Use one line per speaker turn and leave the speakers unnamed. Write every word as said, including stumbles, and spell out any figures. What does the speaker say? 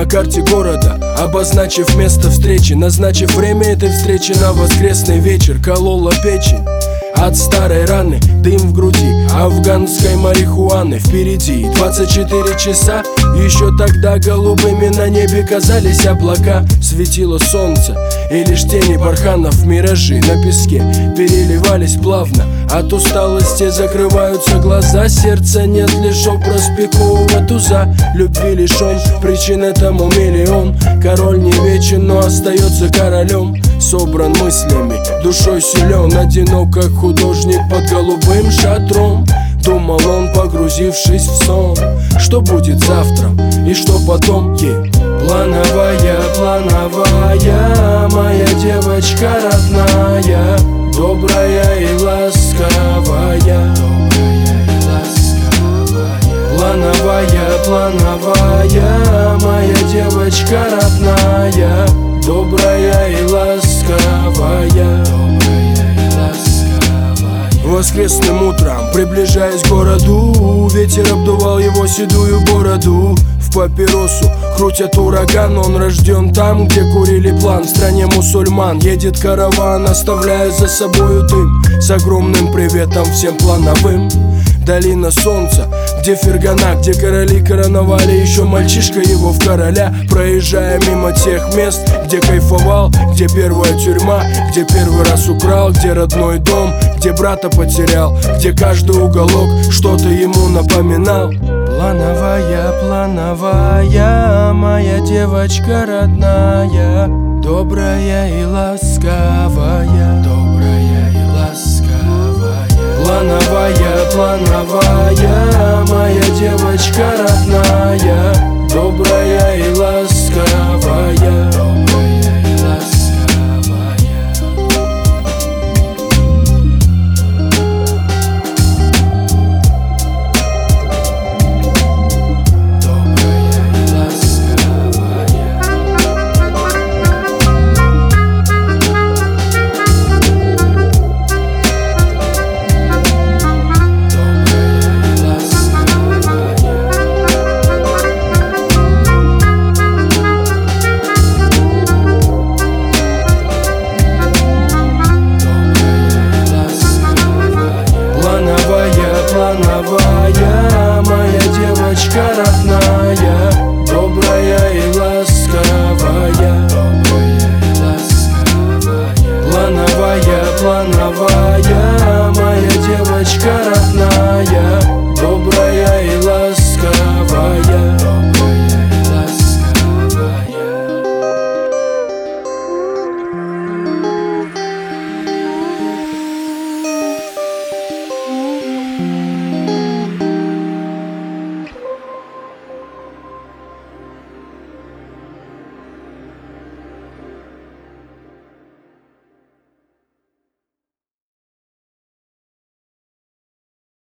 карте города, обозначив место встречи, назначив время этой встречи на воскресный вечер. Колола печень от старой раны, дым в груди афганской марихуаны. Впереди двадцать четыре часа. Еще тогда голубыми на небе казались облака. Светило солнце, и лишь тени барханов, миражи на песке переливались плавно. От усталости закрываются глаза. Сердца нет, лишь образ пикового туза. Любви лишь он, причин этому миллион. Король не вечен, но остается королем. Собран мыслями, душой силен, одинок, как художник под голубым шатром. Думал он, погрузившись в сон, что будет завтра и что потом. е Плановая, плановая, моя девочка родная, добрая и ласковая, добрая и ласковая. Плановая, плановая, моя девочка родная, добрая и ласковая, добрая и ласковая. Воскресным утром, приближаясь к городу, ветер обдувал его седую бороду. В папиросу крутят ураган, он рожден там, где курили план. В стране мусульман едет караван, оставляя за собою дым, с огромным приветом всем плановым. Долина солнца, где Фергана, где короли короновали еще мальчишка его в короля. Проезжая мимо тех мест, где кайфовал, где первая тюрьма, где первый раз украл, где родной дом, где брата потерял, где каждый уголок что-то ему напоминал. Плановая, плановая, моя девочка родная, добрая и ласковая, добрая и ласковая. Плановая, плановая, моя девочка родная,